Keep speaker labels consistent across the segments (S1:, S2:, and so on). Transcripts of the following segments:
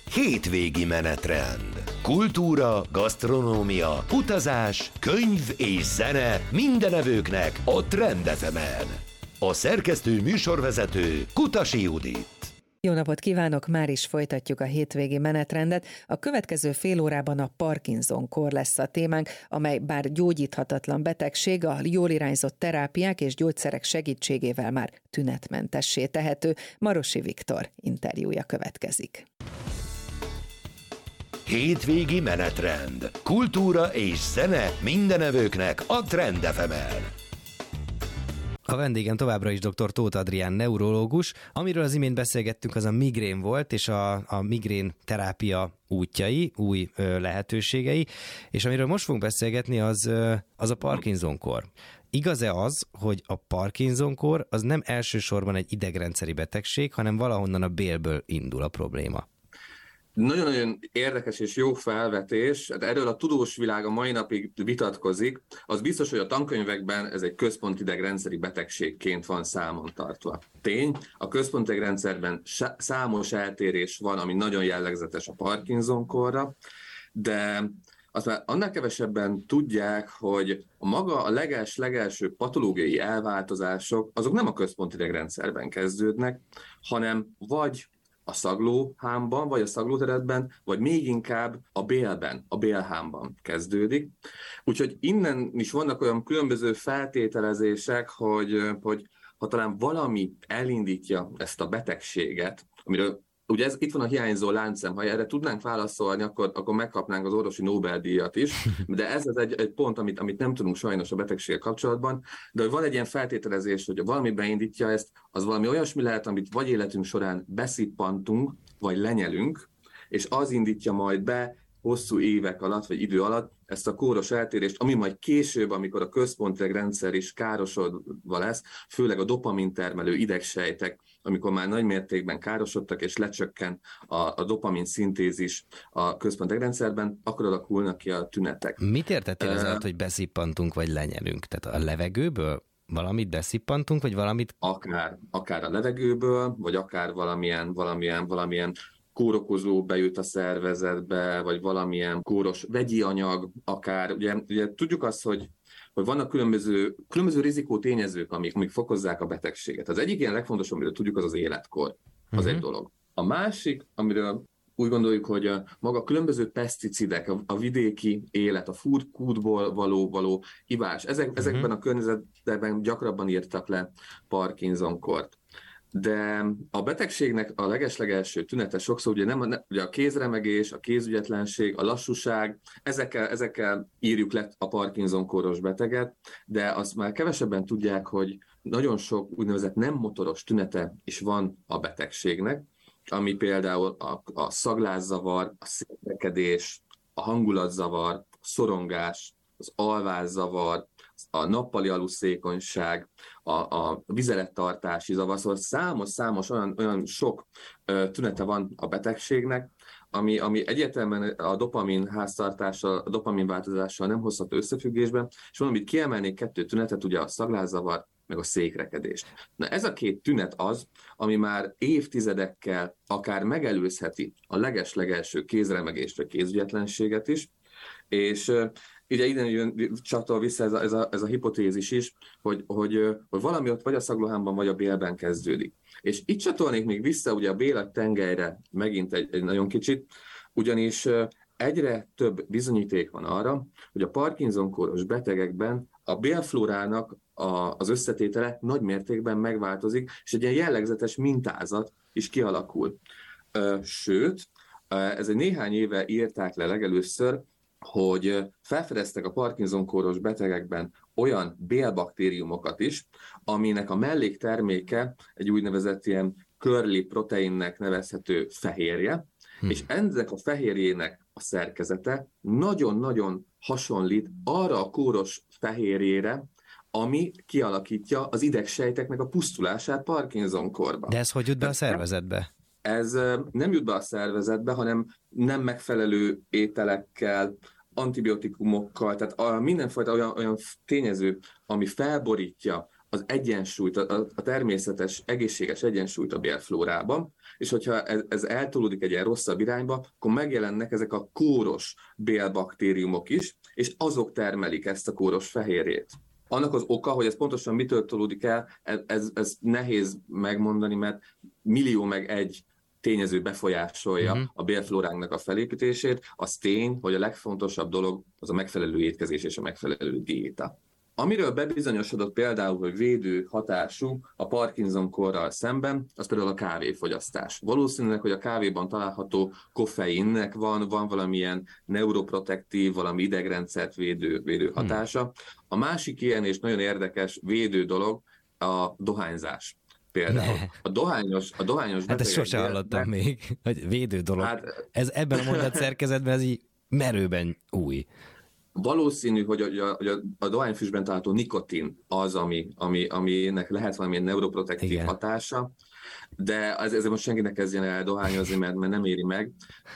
S1: Hétvégi menetrend. Kultúra, gasztronómia, utazás, könyv és zene minden evőknek a Trend FM-en. A szerkesztő műsorvezető Kutasi Judit.
S2: Jó napot kívánok, már is folytatjuk a hétvégi menetrendet. A következő fél órában a Parkinson-kór lesz a témánk, amely bár gyógyíthatatlan betegség, a jól irányzott terápiák és gyógyszerek segítségével már tünetmentessé tehető. Marosi Viktor interjúja következik.
S1: Hétvégi menetrend. Kultúra és zene minden evőknek a Trend FM-en.
S3: A vendégem továbbra is dr. Tóth Adrián neurológus. Amiről az imént beszélgettünk, az a migrén volt, és a migrén terápia útjai, új lehetőségei, és amiről most fogunk beszélgetni, az a Parkinson-kór. Igaz-e az, hogy a Parkinson-kór az nem elsősorban egy idegrendszeri betegség, hanem valahonnan a bélből indul a probléma?
S4: Nagyon-nagyon érdekes és jó felvetés. Erről a tudós világ a mai napig vitatkozik. Az biztos, hogy a tankönyvekben ez egy központi idegrendszeri betegségként van számon tartva. Tény, a központi idegrendszerben számos eltérés van, ami nagyon jellegzetes a Parkinson-kórra, de azt már annál kevesebben tudják, hogy a legelső patológiai elváltozások, azok nem a központi idegrendszerben kezdődnek, hanem vagy a szaglóhámban, vagy a szaglóteredben, vagy még inkább a bélben, a bélhámban kezdődik. Úgyhogy innen is vannak olyan különböző feltételezések, hogy ha talán valami elindítja ezt a betegséget, amiről ugye itt van a hiányzó láncszem, ha erre tudnánk válaszolni, akkor megkapnánk az orvosi Nobel-díjat is, de ez az egy pont, amit nem tudunk sajnos a betegséggel kapcsolatban, de hogy van egy ilyen feltételezés, hogy valami beindítja ezt, az valami olyasmi lehet, amit vagy életünk során beszippantunk, vagy lenyelünk, és az indítja majd be hosszú évek alatt, vagy idő alatt ezt a kóros eltérést, ami majd később, amikor a központi rendszer is károsodva lesz, főleg a dopamin termelő idegsejtek, amikor már nagy mértékben károsodtak, és lecsökken a dopamin szintézis a központi rendszerben, akkor alakulnak ki a tünetek.
S3: Mit értettél az alatt, hogy beszippantunk, vagy lenyelünk? Tehát a levegőből valamit beszippantunk, vagy valamit?
S4: Akár a levegőből, vagy akár valamilyen kórokozó bejut a szervezetbe, vagy valamilyen kóros vegyi anyag, akár, ugye tudjuk azt, hogy vannak különböző rizikótényezők, amik fokozzák a betegséget. Az egyik ilyen legfontosabb, amiről tudjuk, az az életkor. Az egy dolog. A másik, amiről úgy gondoljuk, hogy maga a különböző peszticidek, a vidéki élet, a food-kútból való ivás, ezekben a környezetekben gyakrabban írtak le Parkinson-kort. De a betegségnek a legeslegelső tünete sokszor ugye a kézremegés, a kézügyetlenség, a lassúság, ezekkel írjuk le a Parkinson-kóros beteget, de azt már kevesebben tudják, hogy nagyon sok úgynevezett nem motoros tünete is van a betegségnek, ami például a szaglászavar, a szétrekedés, a hangulatzavar, a szorongás, az alvászavar, a nappali aluszékonyság, a vizelettartási zavar, szóval számos olyan sok tünete van a betegségnek, ami egyértelműen a dopamin háztartással, a dopamin változással nem hozható összefüggésben, és valamit kiemelnék 2 tünetet, ugye a szaglászavar, meg a székrekedés. Na ez a 2 tünet az, ami már évtizedekkel akár megelőzheti a legeslegelső kézremegést vagy kézügyetlenséget is, és ugye ide jön, csatol vissza ez a hipotézis is, hogy valami ott vagy a szaglóhámban, vagy a bélben kezdődik. És itt csatolnék még vissza ugye a bél tengelyre megint egy nagyon kicsit, ugyanis egyre több bizonyíték van arra, hogy a Parkinson-kóros betegekben a bélflórának az összetétele nagy mértékben megváltozik, és egy ilyen jellegzetes mintázat is kialakul. Sőt, ez egy néhány éve írták le legelőször, hogy felfedeztek a Parkinson-kóros betegekben olyan bélbaktériumokat is, aminek a mellékterméke egy úgynevezett ilyen curly proteinnek nevezhető fehérje, és ennek a fehérjének a szerkezete nagyon-nagyon hasonlít arra a kóros fehérjére, ami kialakítja az idegsejteknek a pusztulását Parkinson-korban.
S3: De ez hogy jut be a szervezetbe?
S4: Ez nem jut be a szervezetbe, hanem nem megfelelő ételekkel, antibiotikumokkal, tehát mindenfajta olyan tényező, ami felborítja az egyensúlyt, a természetes, egészséges egyensúlyt a bélflórában, és hogyha ez eltolódik egy ilyen rosszabb irányba, akkor megjelennek ezek a kóros bélbaktériumok is, és azok termelik ezt a kóros fehérjét. Annak az oka, hogy ez pontosan mitől tolódik el, ez nehéz megmondani, mert millió meg egy tényező befolyásolja a bélflóránknak a felépítését. Az tény, hogy a legfontosabb dolog az a megfelelő étkezés és a megfelelő diéta. Amiről bebizonyosodott például, hogy védő hatású a Parkinson-korral szemben, az például a kávéfogyasztás. Valószínűleg, hogy a kávéban található koffeinnek van valamilyen neuroprotektív, valami idegrendszert védő hatása. A másik ilyen és nagyon érdekes védő dolog a dohányzás. Például. A dohányos
S3: hát ezt sose hallottam még, hogy védő dolog. Hát, ez ebben a mondatszerkezetben ez így merőben új.
S4: Valószínű, hogy a dohányfüstben található nikotin az, aminek lehet valamilyen neuroprotektív hatása, de ezzel most senki ne kezdjen el dohányozni, mert nem éri meg,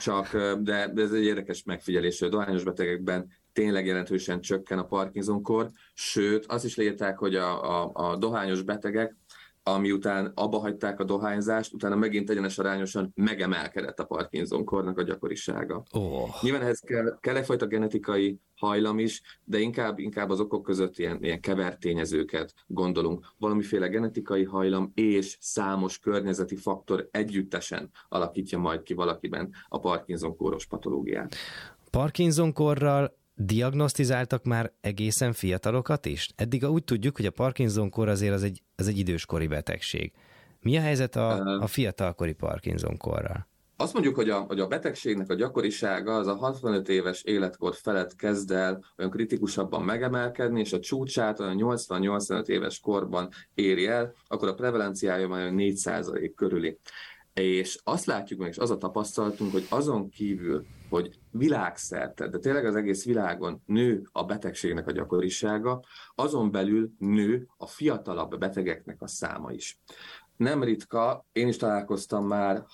S4: de ez egy érdekes megfigyelés, hogy a dohányos betegekben tényleg jelentősen csökken a Parkinson-kor, sőt, azt is leírták, hogy a dohányos betegek, amiután abba hagyták a dohányzást, utána megint egyenes arányosan megemelkedett a Parkinson-kornak a gyakorisága. Nyilván ehhez kell egyfajta genetikai hajlam is, de inkább az okok között ilyen kevert tényezőket gondolunk. Valamiféle genetikai hajlam és számos környezeti faktor együttesen alakítja majd ki valakiben a Parkinson-kóros patológiát.
S3: Parkinson-korral diagnosztizáltak már egészen fiatalokat is? Eddig úgy tudjuk, hogy a Parkinson-kor azért az egy időskori betegség. Mi a helyzet a fiatalkori Parkinson-korral?
S4: Azt mondjuk, hogy a betegségnek a gyakorisága az a 65 éves életkor felett kezd el olyan kritikusabban megemelkedni, és a csúcsát olyan 80-85 éves korban éri el, akkor a prevalenciája már 4% körüli. És azt látjuk meg, és az a tapasztalatunk, hogy azon kívül, hogy világszerte, de tényleg az egész világon nő a betegségnek a gyakorisága, azon belül nő a fiatalabb betegeknek a száma is. Nem ritka, én is találkoztam már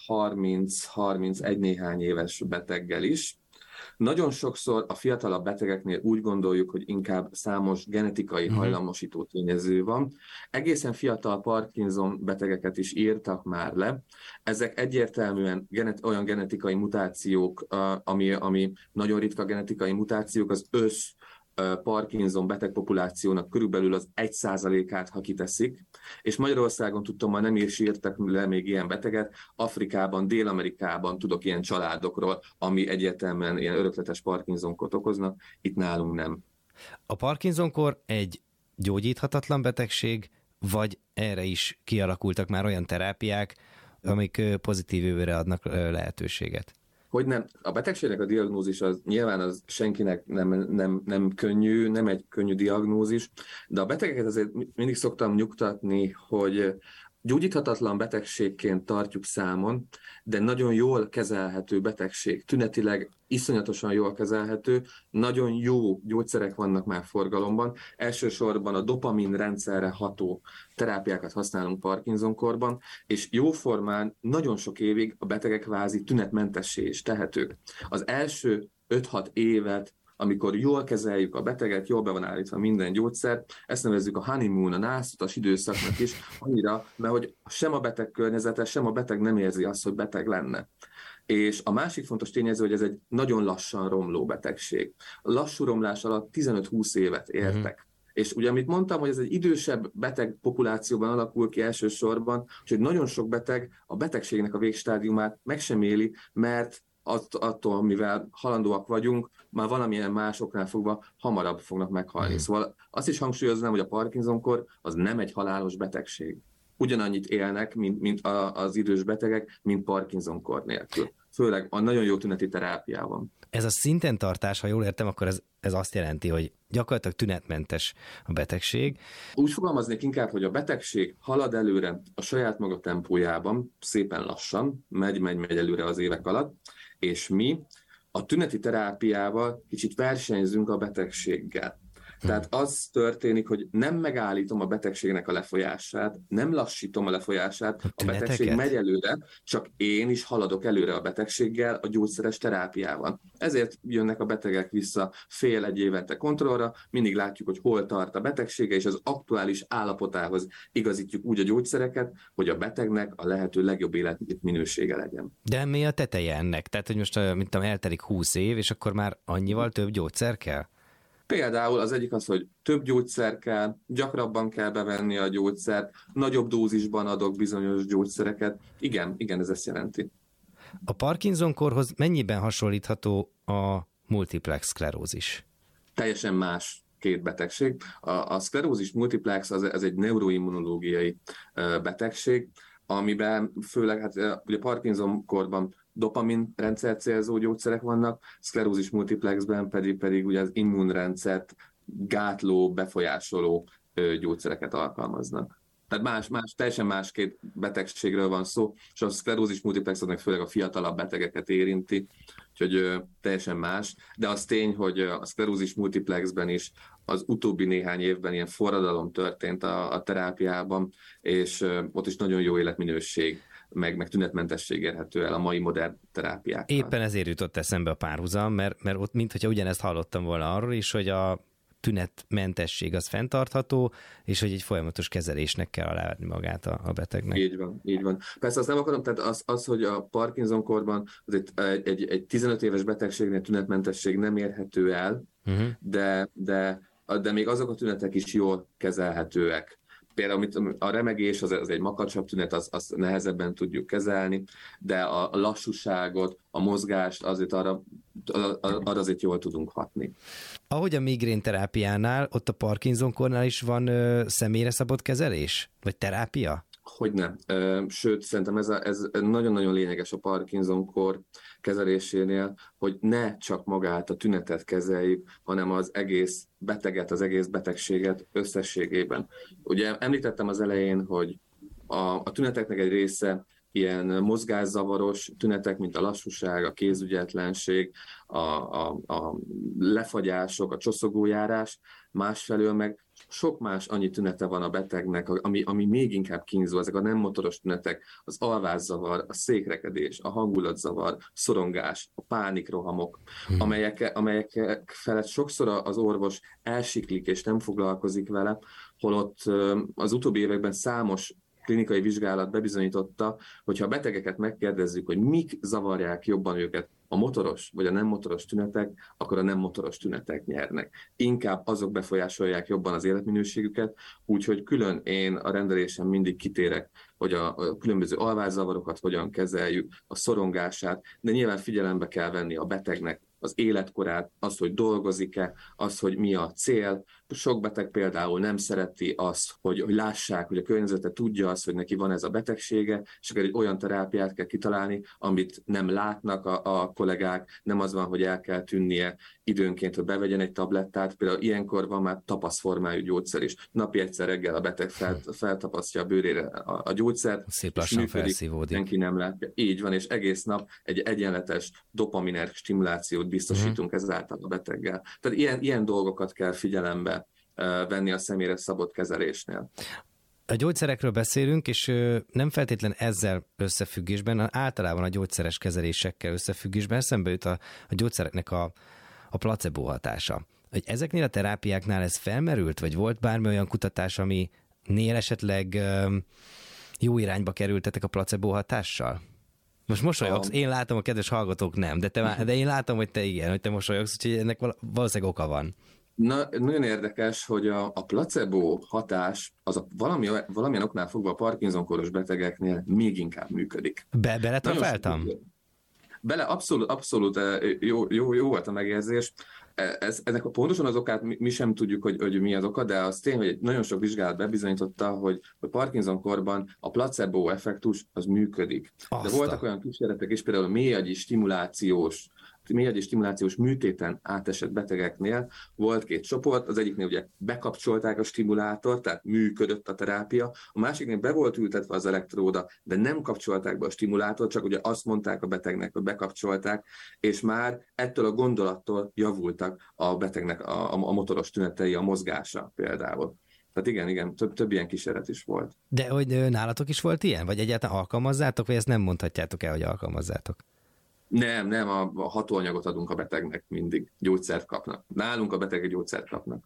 S4: 30-31 néhány éves beteggel is. Nagyon sokszor a fiatalabb betegeknél úgy gondoljuk, hogy inkább számos genetikai hajlamosító tényező van. Egészen fiatal Parkinson betegeket is írtak már le. Ezek egyértelműen olyan genetikai mutációk, ami nagyon ritka genetikai mutációk, az Parkinson betegpopulációnak körülbelül az 1%-át, ha kiteszik, és Magyarországon tudtam, már nem is írtak le még ilyen beteget, Afrikában, Dél-Amerikában tudok ilyen családokról, ami egyértelműen ilyen örökletes Parkinson-kort okoznak, itt nálunk nem.
S3: A Parkinson-kor egy gyógyíthatatlan betegség, vagy erre is kialakultak már olyan terápiák, amik pozitív jövőre adnak lehetőséget?
S4: Hogy nem, a betegségnek a diagnózis az nyilván az senkinek nem könnyű, nem egy könnyű diagnózis, de a betegeket azért mindig szoktam nyugtatni, hogy gyógyíthatatlan betegségként tartjuk számon, de nagyon jól kezelhető betegség, tünetileg iszonyatosan jól kezelhető, nagyon jó gyógyszerek vannak már forgalomban. Elsősorban a dopamin rendszerre ható terápiákat használunk Parkinson-korban, és jóformán nagyon sok évig a betegek kvázi tünetmentessé is tehetők. Az első 5-6 évet, amikor jól kezeljük a beteget, jól be van állítva minden gyógyszer, ezt nevezzük a honeymoon, a nászutas időszaknak is, annyira, mert hogy sem a beteg környezete, sem a beteg nem érzi azt, hogy beteg lenne. És a másik fontos tényező, hogy ez egy nagyon lassan romló betegség. A lassú romlás alatt 15-20 évet értek. És ugye, amit mondtam, hogy ez egy idősebb beteg populációban alakul ki elsősorban, úgyhogy nagyon sok beteg a betegségnek a végstádiumát meg sem éli, mert attól, mivel halandóak vagyunk, már valamilyen másoknál fogva hamarabb fognak meghalni. Szóval azt is hangsúlyoznám, hogy a Parkinson-kor az nem egy halálos betegség. Ugyanannyit élnek, mint az idős betegek, mint Parkinson-kor nélkül. Főleg a nagyon jó tüneti terápiában.
S3: Ez a szinten tartás, ha jól értem, akkor ez azt jelenti, hogy gyakorlatilag tünetmentes a betegség.
S4: Úgy fogalmaznék inkább, hogy a betegség halad előre a saját maga tempójában, szépen lassan, megy előre az évek alatt, és mi a tüneti terápiával kicsit versenyzünk a betegséggel. Tehát az történik, hogy nem megállítom a betegségnek a lefolyását, nem lassítom a lefolyását, a betegség megy előre, csak én is haladok előre a betegséggel a gyógyszeres terápiával. Ezért jönnek a betegek vissza fél-egy évente kontrollra, mindig látjuk, hogy hol tart a betegsége, és az aktuális állapotához igazítjuk úgy a gyógyszereket, hogy a betegnek a lehető legjobb életminősége legyen.
S3: De mi a teteje ennek? Tehát, hogy most mint eltelik 20 év, és akkor már annyival több gyógyszer kell?
S4: Például az egyik az, hogy több gyógyszer kell, gyakrabban kell bevenni a gyógyszert, nagyobb dózisban adok bizonyos gyógyszereket. Igen, ez ezt jelenti.
S3: A Parkinson-korhoz mennyiben hasonlítható a multiplex szklerózis?
S4: Teljesen más két betegség. A szklerózis multiplex az egy neuroimmunológiai betegség, amiben főleg ugye Parkinson-korban dopamin rendszer célzó gyógyszerek vannak, szklerózis multiplexben pedig ugye az immunrendszert gátló, befolyásoló gyógyszereket alkalmaznak. Tehát teljesen más két betegségről van szó, és a szklerózis multiplex az meg főleg a fiatalabb betegeket érinti, úgyhogy teljesen más. De az tény, hogy a szklerózis multiplexben is az utóbbi néhány évben ilyen forradalom történt a terápiában, és ott is nagyon jó életminőség, meg tünetmentesség érhető el a mai modern terápiákkal.
S3: Éppen ezért jutott eszembe a párhuzam, mert ott mintha ugyanezt hallottam volna arról is, hogy a tünetmentesség az fenntartható, és hogy egy folyamatos kezelésnek kell aláadni magát a betegnek.
S4: Így van. Persze azt nem akarom, tehát az hogy a Parkinson-korban az egy 15 éves betegségnél tünetmentesség nem érhető el, de még azok a tünetek is jól kezelhetőek. Például a remegés az egy makacsabb tünet, azt nehezebben tudjuk kezelni, de a lassúságot, a mozgást arra azért jól tudunk hatni.
S3: Ahogy a migrén terápiánál, ott a Parkinson-kornál is van személyre szabott kezelés? Vagy terápia?
S4: Hogyne. Sőt, szerintem ez nagyon-nagyon lényeges a Parkinson-kor kezelésénél, hogy ne csak magát a tünetet kezeljük, hanem az egész beteget, az egész betegséget összességében. Ugye említettem az elején, hogy a tüneteknek egy része ilyen mozgászavaros tünetek, mint a lassúság, a kézügyetlenség, a lefagyások, a csoszogójárás, másfelől meg sok más annyi tünete van a betegnek, ami még inkább kínzó, ezek a nem motoros tünetek, az alvászavar, a székrekedés, a hangulatzavar, szorongás, a pánikrohamok, amelyek felett sokszor az orvos elsiklik és nem foglalkozik vele, holott az utóbbi években számos klinikai vizsgálat bebizonyította, hogyha a betegeket megkérdezzük, hogy mik zavarják jobban őket, a motoros vagy a nem motoros tünetek, akkor a nem motoros tünetek nyernek. Inkább azok befolyásolják jobban az életminőségüket, úgyhogy külön én a rendelésem mindig kitérek, hogy a különböző alvászavarokat hogyan kezeljük, a szorongását, de nyilván figyelembe kell venni a betegnek az életkorát, az, hogy dolgozik-e, az, hogy mi a cél. Sok beteg például nem szereti azt, hogy lássák, hogy a környezete tudja azt, hogy neki van ez a betegsége, és akkor egy olyan terápiát kell kitalálni, amit nem látnak a kollégák, nem az van, hogy el kell tűnnie időnként, hogy bevegyen egy tablettát, például ilyenkor van már tapaszformájú gyógyszer is. Napi egyszer reggel a beteg feltapasztja a bőrére a gyógyszert,
S3: szép lassan felszívódik.
S4: Senki nem látja. Így van, és egész nap egy egyenletes dopaminer stimulációt biztosítunk ezáltal a beteggel. Tehát ilyen dolgokat kell figyelembe venni a személyre szabott kezelésnél.
S3: A gyógyszerekről beszélünk, és nem feltétlen ezzel összefüggésben, általában a gyógyszeres kezelésekkel összefüggésben eszembe jut a gyógyszereknek a placebo hatása. Hogy ezeknél a terápiáknál ez felmerült, vagy volt bármi olyan kutatás, aminél esetleg jó irányba kerültetek a placebo hatással? Most mosolyogsz, én látom, a kedves hallgatók nem, de én látom, hogy te igen, hogy te mosolyogsz, úgyhogy ennek valószínűleg oka van.
S4: Nagyon érdekes, hogy a placebo hatás az valamilyen oknál fogva a Parkinson-koros betegeknél még inkább működik.
S3: Beletrafáltam?
S4: Abszolút jó volt a megérzés. Ezek pontosan az okát mi sem tudjuk, hogy mi az oka, de az tény, hogy nagyon sok vizsgálat bebizonyította, hogy Parkinson-korban a placebo effektus az működik. De voltak olyan kísérletek is, például mélyagyi stimulációs méhagyi stimulációs műtéten átesett betegeknél volt 2 csoport, az egyiknél ugye bekapcsolták a stimulátort, tehát működött a terápia, a másiknél be volt ültetve az elektróda, de nem kapcsolták be a stimulátort, csak ugye azt mondták a betegnek, hogy bekapcsolták, és már ettől a gondolattól javultak a betegnek a motoros tünetei, a mozgása például. Tehát igen, több ilyen kísérlet is volt.
S3: De hogy nálatok is volt ilyen? Vagy egyáltalán alkalmazzátok, vagy ezt nem mondhatjátok el, hogy alkalmazzátok?
S4: Nem, a hatóanyagot adunk a betegnek mindig. Gyógyszert kapnak. Nálunk a betegek gyógyszert kapnak.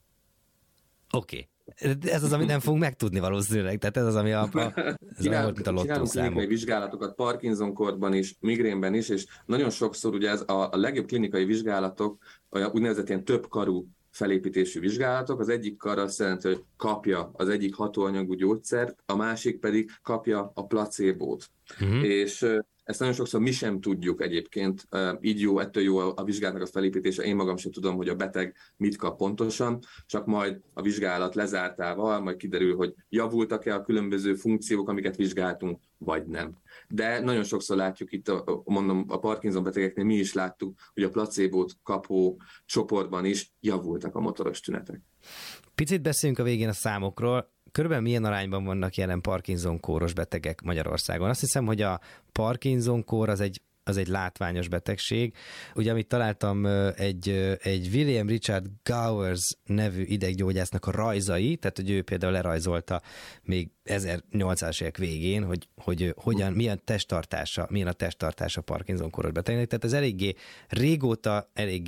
S3: Oké. Ez az, amit nem fogunk megtudni valószínűleg. Tehát ez az, ami mint a lottószámok.
S4: Vizsgálatokat Parkinson-korban is, migrénben is, és nagyon sokszor ugye ez a legjobb klinikai vizsgálatok, olyan úgynevezett ilyen többkarú felépítésű vizsgálatok, az egyik kar azt jelenti, hogy kapja az egyik hatóanyagú gyógyszert, a másik pedig kapja a placebót. És ezt nagyon sokszor mi sem tudjuk egyébként, így jó, ettől jó a vizsgálatnak a felépítése, én magam sem tudom, hogy a beteg mit kap pontosan, csak majd a vizsgálat lezártával majd kiderül, hogy javultak-e a különböző funkciók, amiket vizsgáltunk, vagy nem. De nagyon sokszor látjuk itt, a Parkinson betegeknél mi is láttuk, hogy a placebót kapó csoportban is javultak a motoros tünetek.
S3: Picit beszéljünk a végén a számokról. Körülbelül milyen arányban vannak jelen Parkinson-kóros betegek Magyarországon? Azt hiszem, hogy a Parkinson-kór az egy látványos betegség. Ugye, amit találtam, egy William Richard Gowers nevű ideggyógyásznak a rajzai, tehát hogy ő például lerajzolta még 1800-as évek végén, hogy milyen a testtartása Parkinson-kóros betegnek. Tehát ez eléggé régóta,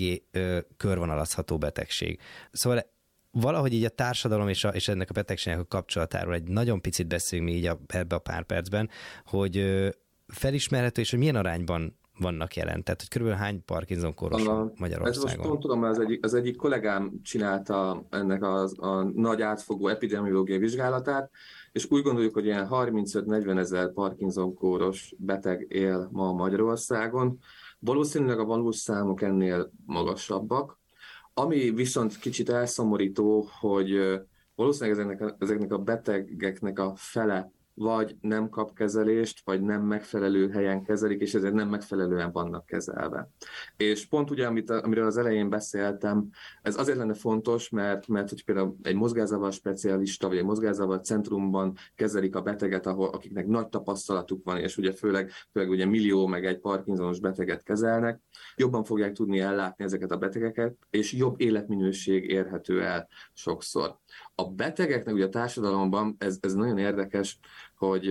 S3: körvonalazható betegség. Szóval valahogy így a társadalom és ennek a betegségnek a kapcsolatáról egy nagyon picit beszélünk mi így ebbe a pár percben, hogy felismerhető, és hogy milyen arányban vannak jelen, tehát hogy körülbelül hány Parkinson-kóros Magyarországon.
S4: Ez most pont tudom, az egyik kollégám csinálta ennek a nagy átfogó epidemiológiai vizsgálatát, és úgy gondoljuk, hogy ilyen 35-40 ezer Parkinson-kóros beteg él ma Magyarországon. Valószínűleg a valós számok ennél magasabbak. Ami viszont kicsit elszomorító, hogy valószínűleg ezeknek a betegeknek a fele vagy nem kap kezelést, vagy nem megfelelő helyen kezelik, és ezért nem megfelelően vannak kezelve. És pont ugye, amiről az elején beszéltem, ez azért lenne fontos, mert hogy például egy mozgászavar specialista, vagy egy mozgászavar centrumban kezelik a beteget, akiknek nagy tapasztalatuk van, és ugye főleg ugye millió meg egy Parkinsonos beteget kezelnek, jobban fogják tudni ellátni ezeket a betegeket, és jobb életminőség érhető el sokszor. A betegeknek ugye a társadalomban, ez nagyon érdekes, hogy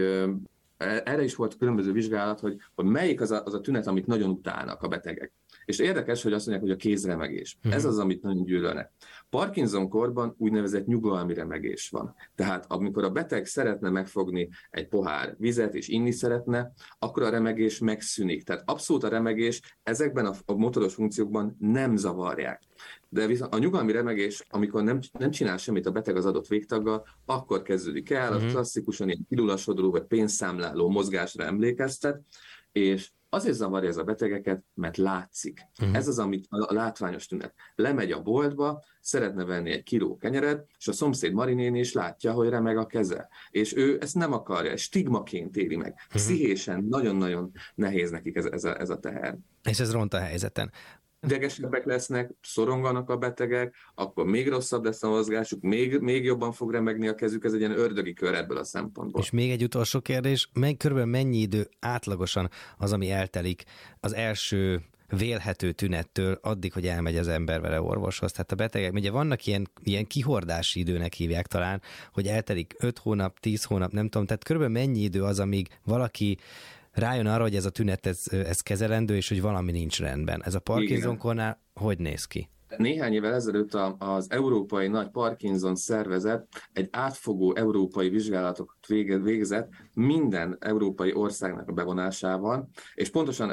S4: erre is volt különböző vizsgálat, hogy melyik az a tünet, amit nagyon utálnak a betegek. És érdekes, hogy azt mondják, hogy a kézremegés. Ez az, amit nagyon gyűlölnek. Parkinson-korban úgynevezett nyugalmi remegés van. Tehát amikor a beteg szeretne megfogni egy pohár vizet és inni szeretne, akkor a remegés megszűnik. Tehát abszolút a remegés ezekben a motoros funkciókban nem zavarják. De viszont a nyugalmi remegés, amikor nem csinál semmit a beteg az adott végtaggal, akkor kezdődik el, az klasszikusan ilyen kilulasodó vagy pénzszámláló mozgásra emlékeztet, és azért zavarja ez a betegeket, mert látszik. Ez az, amit a látványos tünet. Lemegy a boltba, szeretne venni egy kiló kenyeret, és a szomszéd Marinéni is látja, hogy remeg a keze. És ő ezt nem akarja, stigmaként éli meg. Pszichésen nagyon-nagyon nehéz nekik ez a teher.
S3: És ez ront a helyzeten.
S4: Idegesebbek lesznek, szoronganak a betegek, akkor még rosszabb lesz a mozgásuk, még jobban fog remegni a kezük, ez egy ilyen ördögi kör ebből a szempontból.
S3: És még egy utolsó kérdés, körülbelül mennyi idő átlagosan az, ami eltelik az első vélhető tünettől addig, hogy elmegy az ember vele orvoshoz? Tehát a betegek, ugye vannak ilyen kihordási időnek hívják talán, hogy eltelik 5 hónap, 10 hónap, nem tudom, tehát körülbelül mennyi idő az, amíg valaki rájön arra, hogy ez a tünet, ez kezelendő, és hogy valami nincs rendben. Ez a Parkinson-kornál hogy néz ki?
S4: Néhány évvel ezelőtt az Európai Nagy Parkinson Szervezet egy átfogó európai vizsgálatot végzett minden európai országnak a bevonásával, és pontosan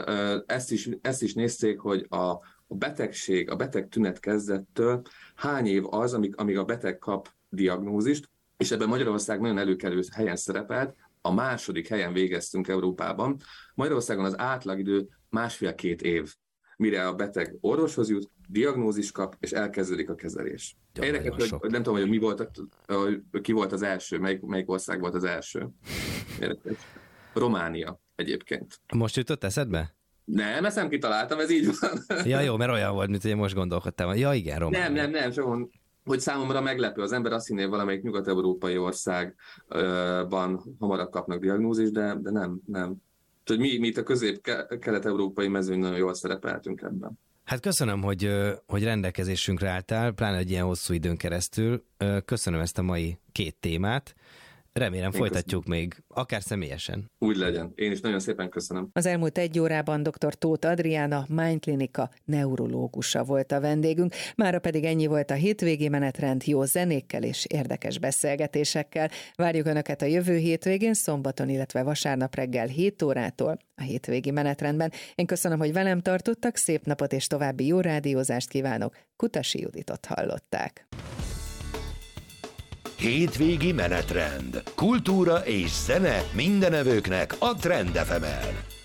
S4: ezt is nézték, hogy a beteg tünet kezdettől hány év az, amíg a beteg kap diagnózist, és ebben Magyarország nagyon előkelő helyen szerepelt, a második helyen végeztünk Európában. Magyarországon az átlagidő 1,5-2 év, mire a beteg orvoshoz jut, diagnózis kap, és elkezdődik a kezelés. Érdekes, hogy nem tudom, hogy ki volt az első, melyik ország volt az első. Érdekes. Románia egyébként.
S3: Most jutott eszedbe?
S4: Nem, ezt nem kitaláltam, ez így van.
S3: Ja, jó, mert olyan volt, mint hogy én most gondolkodtam. Ja, igen, Románia.
S4: Nem, csak hogy számomra meglepő. Az ember azt hinné, valamelyik nyugat-európai országban hamarabb kapnak diagnózist, de nem. Tehát mi itt a közép-kelet-európai mezőn nagyon jól szerepeltünk ebben.
S3: Hát köszönöm, hogy rendelkezésünkre álltál, pláne egy ilyen hosszú időn keresztül. Köszönöm ezt a mai 2 témát. Remélem folytatjuk még, akár személyesen.
S4: Úgy legyen. Én is nagyon szépen köszönöm.
S2: Az elmúlt 1 órában dr. Tóth Adrián, a Mind Klinika neurológusa volt a vendégünk. Mára pedig ennyi volt a hétvégi menetrend, jó zenékkel és érdekes beszélgetésekkel. Várjuk Önöket a jövő hétvégén, szombaton, illetve vasárnap reggel 7 órától a hétvégi menetrendben. Én köszönöm, hogy velem tartottak, szép napot és további jó rádiózást kívánok. Kutasi Juditot hallották.
S1: Hétvégi menetrend. Kultúra és zene mindenevőknek a Trend FM-en.